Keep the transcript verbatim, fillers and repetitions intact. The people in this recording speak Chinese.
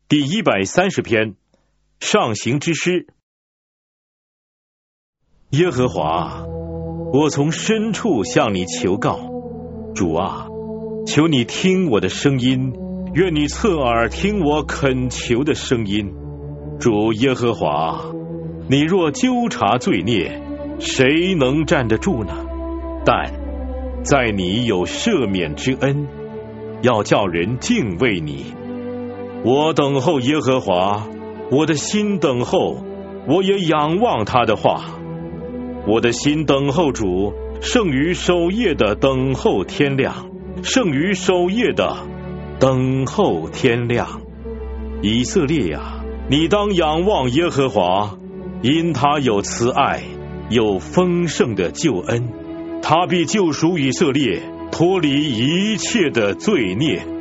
第一百三十篇，上行之诗。耶和华，我从深处向你求告，主啊，求你听我的声音，愿你侧耳听我恳求的声音。主耶和华，你若纠察罪孽，谁能站得住呢？但在你有赦免之恩，要叫人敬畏你。我等候耶和华，我的心等候，我也仰望他的话。我的心等候主，胜于守夜的等候天亮，胜于守夜的等候天亮。以色列啊，你当仰望耶和华，因他有慈爱，有丰盛的救恩，他必救赎以色列，脱离一切的罪孽。